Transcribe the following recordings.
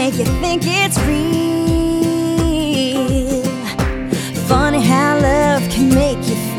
make you think it's real. Funny how love can make you feel.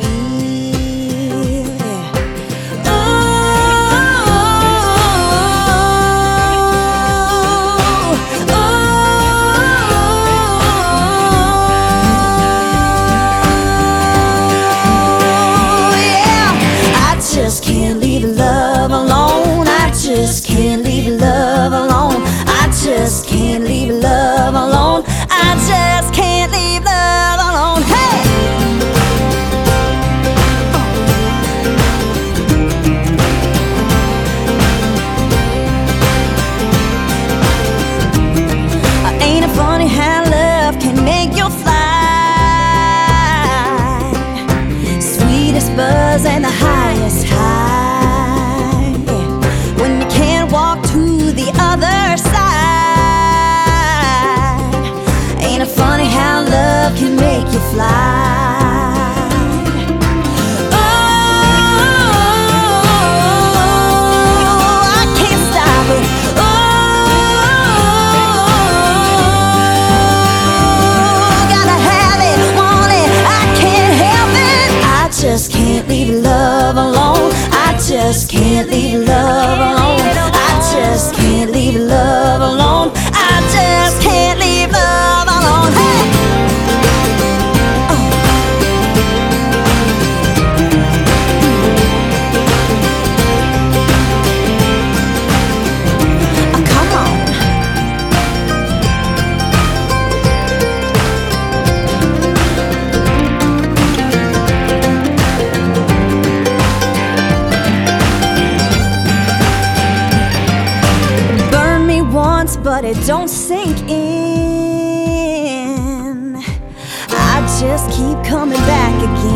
Just can't leave love alone. I just can't leave love alone. I just can't leave love alone. I just can't leave love alone. Hey! Ain't it funny how love can make you fly? Sweetest buzz and the highest high. When you can't walk to the other side. Ain't it funny how love can make you fly? Oh, I can't stop it. Oh, gotta have it, want it, I can't help it. I just can't leave love alone. I just can't leave love alone. I just can't leave love alone. I just can't leave love alone. Hey! Oh, come on. But it don't sink in. I just keep coming back again.